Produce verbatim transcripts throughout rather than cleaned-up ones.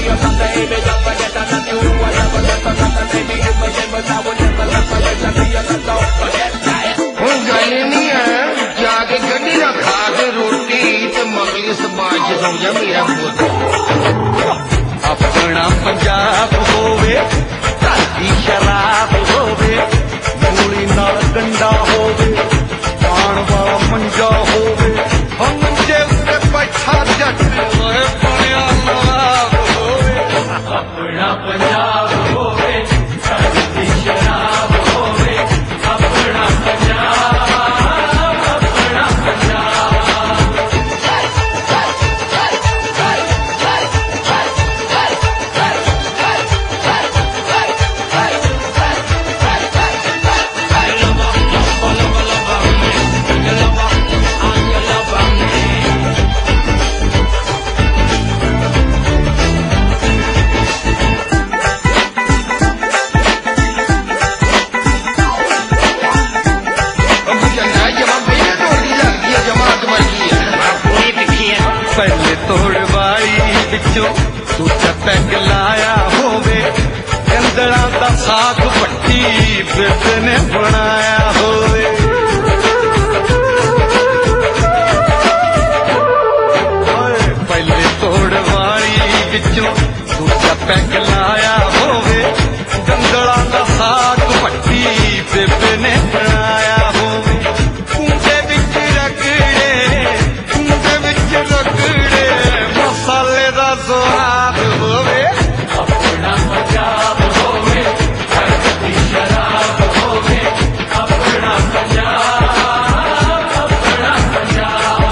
अपना पंजाब होवे धरती शराब होवे मूली नाल गंडा होवे पान वाला मंजा होवे मंजे उत्ते बैठा जट बनिया नवाब होवे अपना पंजाब होवे धरती शराब होवे अपना पंजाब अपना पंजाब पहले तोड़वाई बिचों दूजा पैग लाया होवे गंदड़ा दा साग पट्टी बिरद ने बनाया होवे पहले तोड़वाई बिचों दूजा पैग लाया होवे गंदड़ा दा साग पट्टी बिरद ने बनाया होवे कुंडे विच रगड़े कुंडे विच रगड़े मसाले दा स्वाद होवे अपना पंजाब होवे धरती शराब होवे अपना पंजाब अपना पंजाब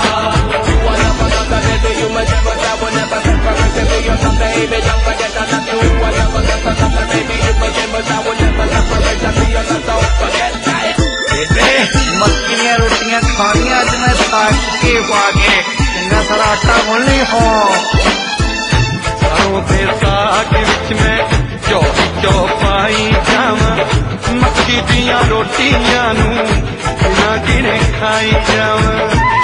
मक्कियां रोटियां खानियां अज मैं साग के पाके चंगा सारा आटा गुननी हो सरों दे साग विच मैं चौ चौ पाई जावां मक्की दियां रोटियां नूं बिना गिने खाई जावां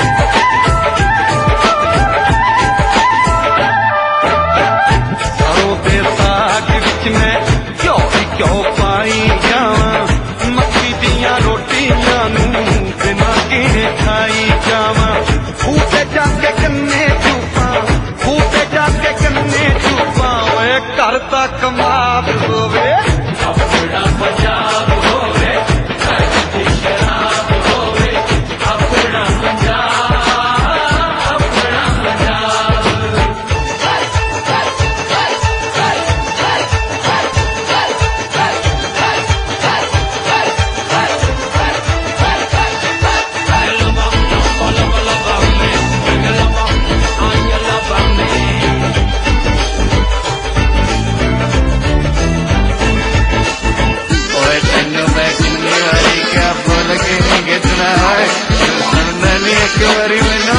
सरों दे साग विच मैं चौ चौ पाई जावां मक्की दियां रोटियां नूं बिना गिने खाई जावां फूटे जाके कन्ने चूपा फूटे जाके कन्ने चूपा ओए घर दा कमाल होवे अपना पंजाब होवे धरती शराब होवे अपना पंजाब अपना पंजाब एक बारी मैनू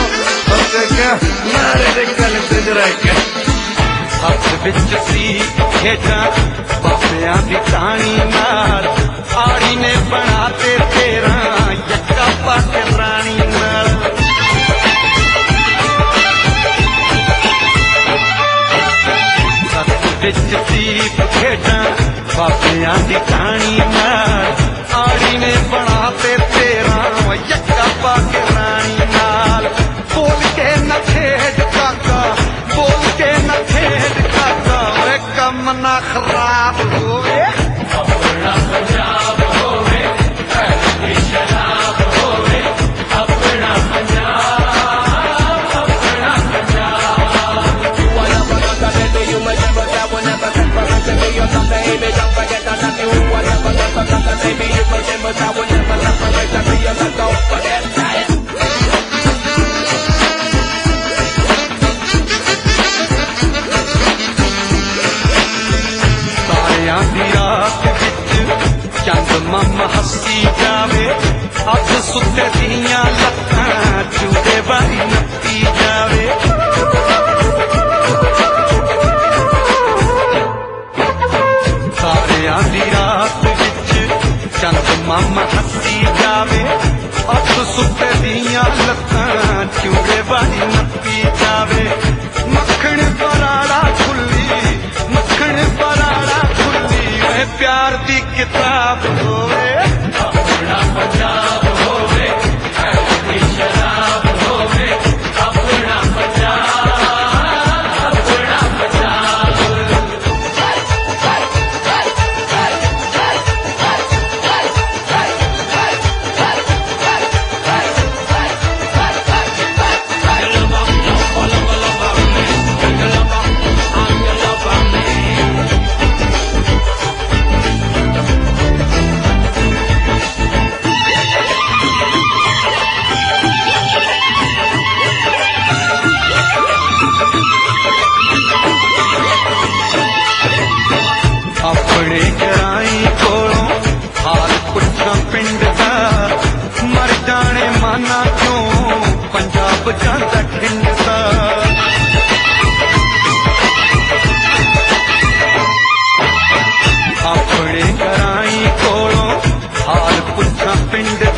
मारे गल च रख हथ बिच सी खेजा बाबियां दी ताणी नाल आड़ी ने बना ते तेरा यक्का पाके राणी नाल हथ बिच सी खेजा बाबियां दी ताणी नाल आड़ी ने बना ते तेरा यक्का पाके राणी नाल बोल के न खेड काका बोल के न खेड काका वे कम ना खराब होवे अपना पंजाब होवे धरती शराब होवे अपना पंजाब अपना Punjab you wanna forget that do you remember that whenever separation to your baby don't forget that you wanna forget that baby you remember that whenever separation to your don't forget that दी रात विच चंद मम हसी जावे अज सुते दियां लत्तां चूड़े वाली नत्ती जावे सारियां दी रात विच चंद मम हसी जावे अज सुते दियां लत्तां चूड़े वाली नत्ती जावे मक्खण पराड़ा खुली मेहताब होवे अपना पंजाब होवे ऐ शराब होवे अपना पंजाब अपना पंजाब अपने ग्राई कोलों हाल पुछा पिंड दा मर जाने माना क्यों पंजाब जांदा खिंड दा अपने ग्राई कोलों हाल पुछा पिंड